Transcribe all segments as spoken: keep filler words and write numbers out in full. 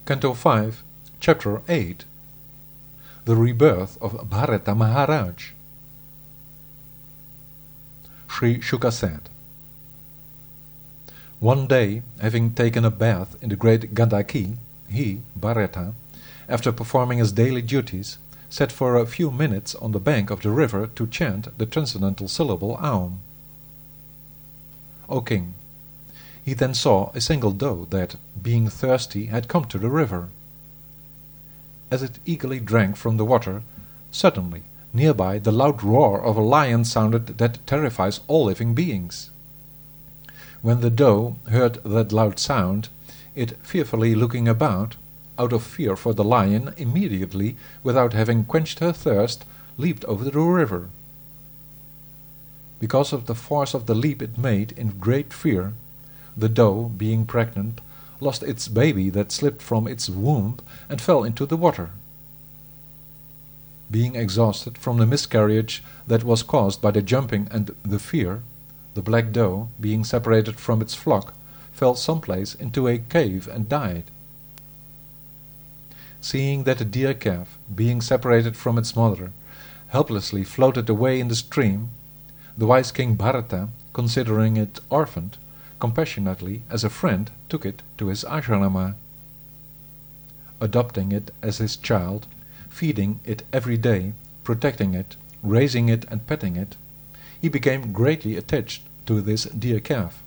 Canto five, Chapter eight. The Rebirth of Bharata Maharaj. Sri Shuka said, one day, having taken a bath in the great Gandaki, he, Bharata, after performing his daily duties, sat for a few minutes on the bank of the river to chant the transcendental syllable Aum. O king, he then saw a single doe that, being thirsty, had come to the river. As it eagerly drank from the water, suddenly, nearby the loud roar of a lion sounded that terrifies all living beings. When the doe heard that loud sound, it, fearfully looking about, out of fear for the lion, immediately, without having quenched her thirst, leaped over the river. Because of the force of the leap it made in great fear, the doe, being pregnant, lost its baby that slipped from its womb and fell into the water. Being exhausted from the miscarriage that was caused by the jumping and the fear, the black doe, being separated from its flock, fell someplace into a cave and died. Seeing that the deer calf, being separated from its mother, helplessly floated away in the stream, the wise king Bharata, considering it orphaned, compassionately as a friend took it to his ashrama. Adopting it as his child, feeding it every day, protecting it, raising it and petting it, he became greatly attached to this deer calf.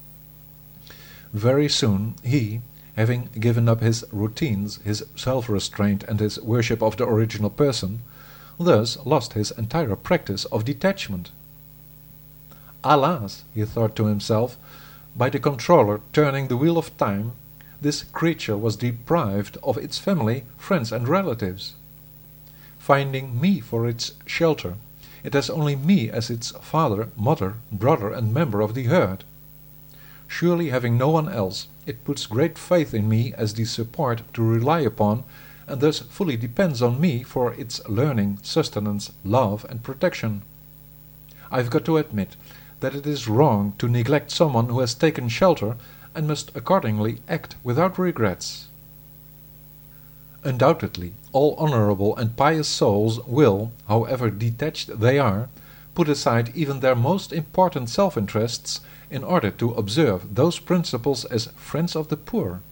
Very soon he, having given up his routines, his self-restraint and his worship of the original person, thus lost his entire practice of detachment. Alas, he thought to himself, by the controller turning the wheel of time, this creature was deprived of its family, friends and relatives. Finding me for its shelter, it has only me as its father, mother, brother and member of the herd. Surely having no one else, it puts great faith in me as the support to rely upon, and thus fully depends on me for its learning, sustenance, love and protection. I've got to admit that it is wrong to neglect someone who has taken shelter and must accordingly act without regrets. Undoubtedly, all honorable and pious souls will, however detached they are, put aside even their most important self-interests in order to observe those principles as friends of the poor.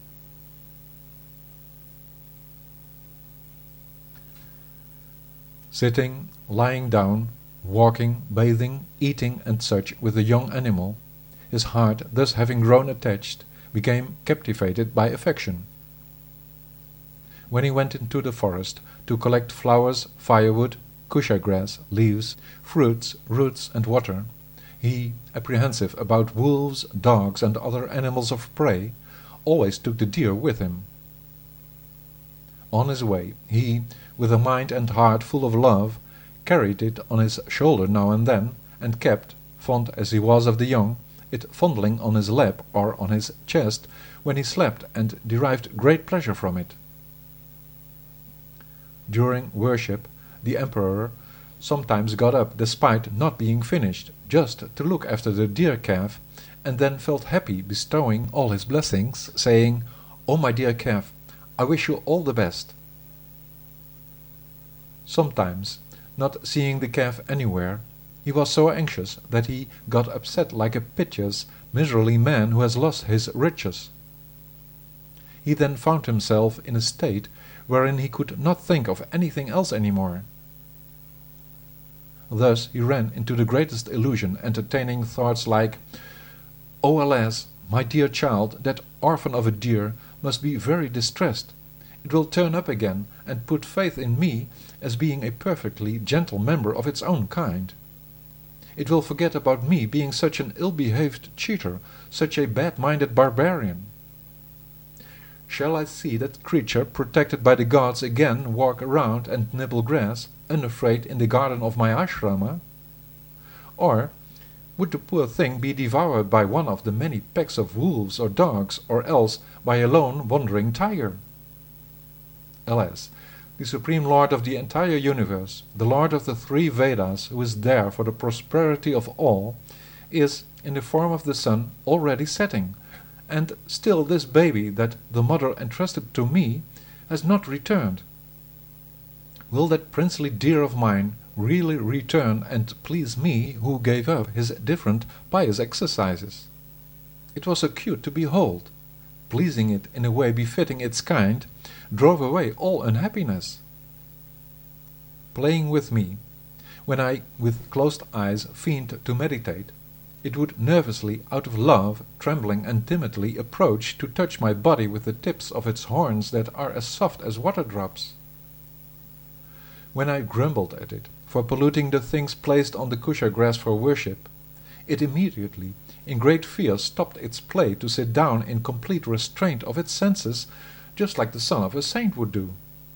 Sitting, lying down, walking, bathing, eating and such with the young animal, his heart, thus having grown attached, became captivated by affection. When he went into the forest to collect flowers, firewood, kusha grass, leaves, fruits, roots and water, he, apprehensive about wolves, dogs and other animals of prey, always took the deer with him. On his way, he, with a mind and heart full of love, carried it on his shoulder now and then, and kept, fond as he was of the young, it fondling on his lap or on his chest when he slept, and derived great pleasure from it. During worship, the emperor sometimes got up despite not being finished, just to look after the deer calf, and then felt happy bestowing all his blessings, saying, "O my dear calf, I wish you all the best." Sometimes, not seeing the calf anywhere, he was so anxious that he got upset like a piteous, miserly man who has lost his riches. He then found himself in a state wherein he could not think of anything else any more. Thus he ran into the greatest illusion, entertaining thoughts like, "Oh, alas, my dear child, that orphan of a deer must be very distressed. It will turn up again and put faith in me as being a perfectly gentle member of its own kind. It will forget about me being such an ill-behaved cheater, such a bad-minded barbarian. Shall I see that creature protected by the gods again walk around and nibble grass, unafraid in the garden of my ashrama? Or would the poor thing be devoured by one of the many packs of wolves or dogs, or else by a lone wandering tiger? Alas, the Supreme Lord of the entire universe, the Lord of the three Vedas, who is there for the prosperity of all, is, in the form of the sun, already setting, and still this baby that the mother entrusted to me has not returned. Will that princely deer of mine really return and please me, who gave up his different pious exercises? It was so cute to behold. Pleasing it in a way befitting its kind drove away all unhappiness. Playing with me, when I with closed eyes feigned to meditate, it would nervously, out of love, trembling and timidly approach to touch my body with the tips of its horns that are as soft as water drops. When I grumbled at it for polluting the things placed on the kusha grass for worship, it immediately, in great fear, stopped its play to sit down in complete restraint of its senses, just like the son of a saint would do.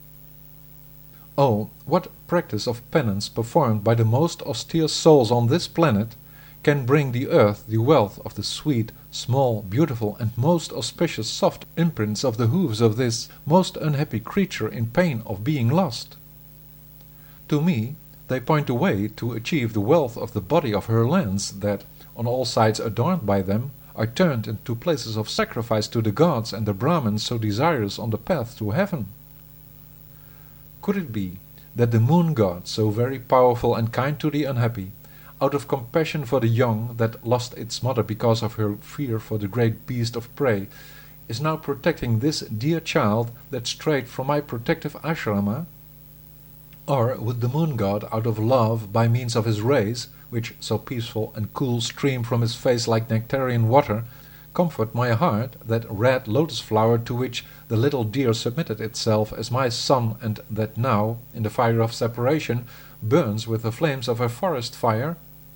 Oh, what practice of penance performed by the most austere souls on this planet can bring the earth the wealth of the sweet, small, beautiful, and most auspicious soft imprints of the hoofs of this most unhappy creature in pain of being lost? To me, they point the way to achieve the wealth of the body of her lands that, on all sides adorned by them, are turned into places of sacrifice to the gods and the Brahmins so desirous on the path to heaven. Could it be that the moon god, so very powerful and kind to the unhappy, out of compassion for the young that lost its mother because of her fear for the great beast of prey, is now protecting this dear child that strayed from my protective ashrama? Or would the moon god, out of love, by means of his rays, which so peaceful and cool stream from his face like nectarian water, comfort my heart, that red lotus flower to which the little deer submitted itself as my son, and that now, in the fire of separation, burns with the flames of a forest fire?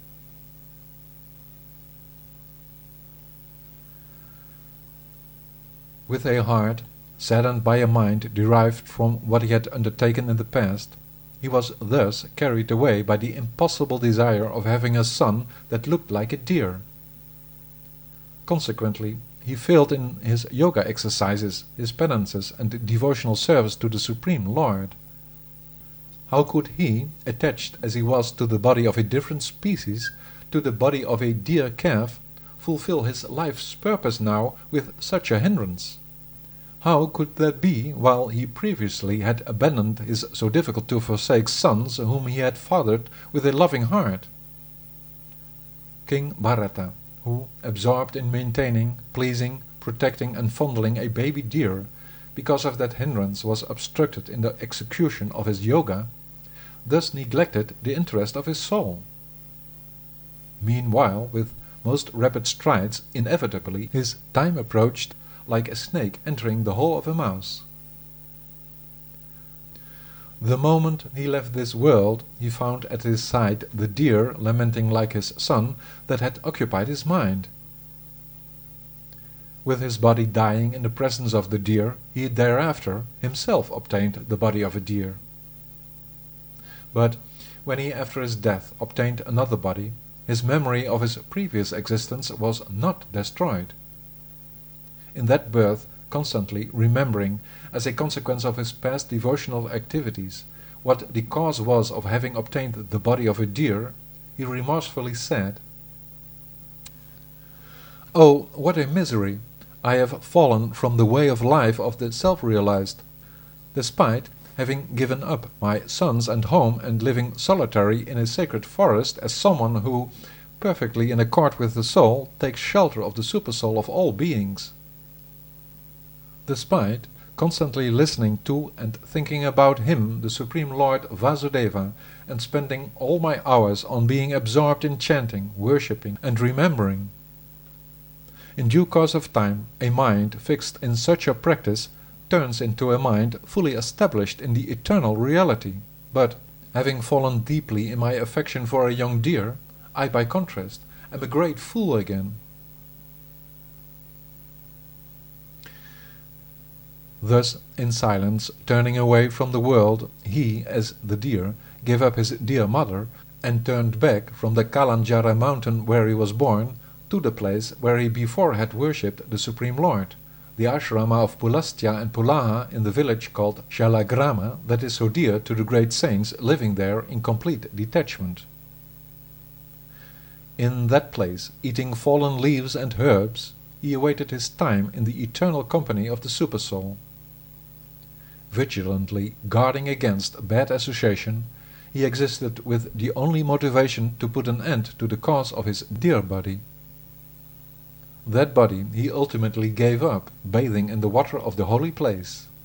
With a heart saddened by a mind derived from what he had undertaken in the past, he was thus carried away by the impossible desire of having a son that looked like a deer. Consequently, he failed in his yoga exercises, his penances, and devotional service to the Supreme Lord. How could he, attached as he was to the body of a different species, to the body of a deer calf, fulfill his life's purpose now with such a hindrance? How could that be, while he previously had abandoned his so difficult to forsake sons, whom he had fathered with a loving heart? King Bharata, who, absorbed in maintaining, pleasing, protecting, and fondling a baby deer, because of that hindrance was obstructed in the execution of his yoga, thus neglected the interest of his soul. Meanwhile, with most rapid strides, inevitably his time approached, like a snake entering the hole of a mouse. The moment he left this world, he found at his side the deer lamenting like his son that had occupied his mind. With his body dying in the presence of the deer, he thereafter himself obtained the body of a deer. But when he after his death obtained another body, his memory of his previous existence was not destroyed. In that birth, constantly remembering, as a consequence of his past devotional activities, what the cause was of having obtained the body of a deer, he remorsefully said, "Oh, what a misery! I have fallen from the way of life of the self-realized. Despite having given up my sons and home and living solitary in a sacred forest as someone who, perfectly in accord with the soul, takes shelter of the supersoul of all beings. Despite constantly listening to and thinking about him, the Supreme Lord Vasudeva, and spending all my hours on being absorbed in chanting, worshipping, and remembering. In due course of time, a mind fixed in such a practice turns into a mind fully established in the eternal reality. But, having fallen deeply in my affection for a young deer, I, by contrast, am a great fool again." Thus, in silence, turning away from the world, he, as the deer, gave up his dear mother, and turned back from the Kalanjara mountain where he was born, to the place where he before had worshipped the Supreme Lord, the ashrama of Pulastya and Pulaha in the village called Shalagrama, that is so dear to the great saints living there in complete detachment. In that place, eating fallen leaves and herbs, he awaited his time in the eternal company of the Supersoul. Vigilantly guarding against bad association, he existed with the only motivation to put an end to the cause of his dear body. That body he ultimately gave up, bathing in the water of the holy place.